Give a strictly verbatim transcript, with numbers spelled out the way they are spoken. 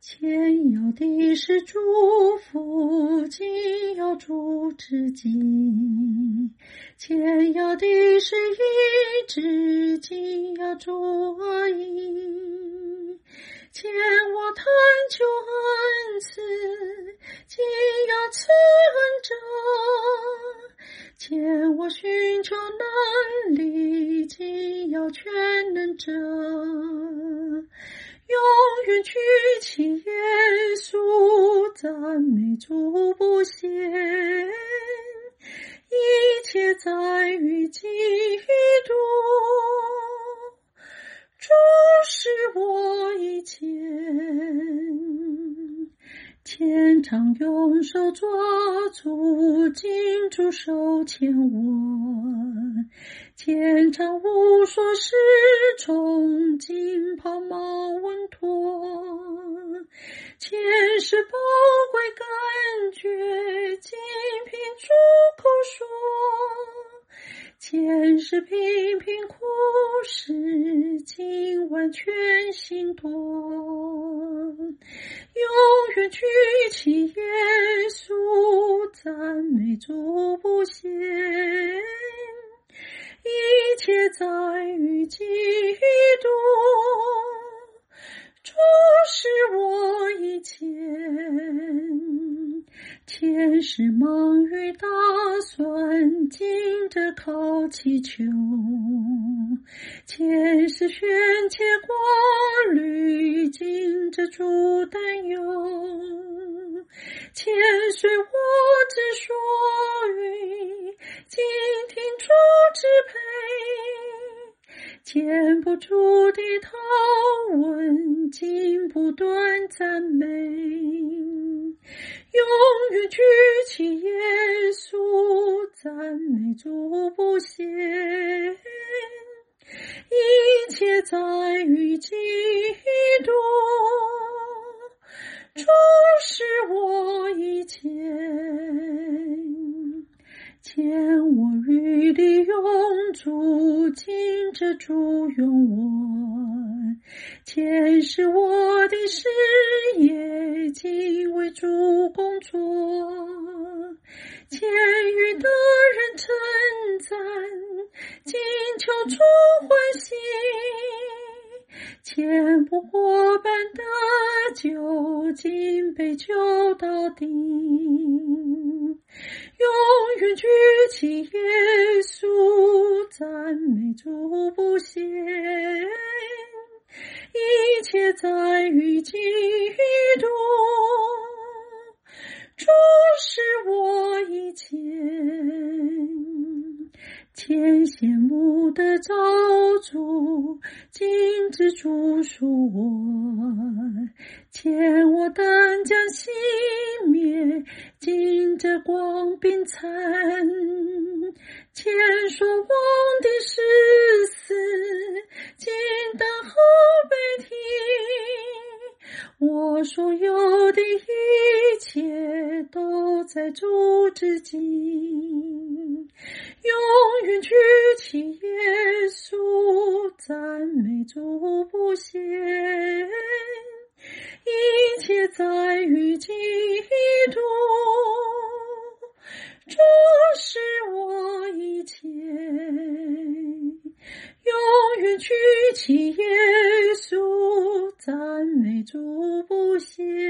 前要的是祝福，今要主之境；前要的是医治，今要主而应。前我探求恩赐，今要赐恩者；前我寻求能力，今要全能者。永远举起耶稣，赞美主不歇，一切在于基督，主是我一切。前常用手抓住，今主手牵我；前常无所适从，今抛锚稳妥。前是宝贵感觉，今凭主口说；前是频频苦事，今完全心多。永远举起耶稣，赞美主不歇，一切在于基督，主是我一切。前是忙于打算，今着靠祈求；前是宣切过滤，今着主担忧；前随我之所欲，今听主支配；前不住的祷问，今不断赞美。永远举起耶稣，赞美主不歇，一切在于基督，主是我一切。前我与你永住，今着主用我；前是我的事业，今为主工作；前与的人称赞，今求主欢喜；前不过半得救，今被救到底。永远举起耶稣，赞美主不歇，一切在于基督，主是我一切。前羡慕的造主，今之主属我；前我当将熄灭，今这光并残；前所望的事死，今等候被提。我所有的一切都在主之境，永远举起耶稣，赞美主不歇，一切在于基督，主是我一切。永远举起耶稣，赞美主不歇。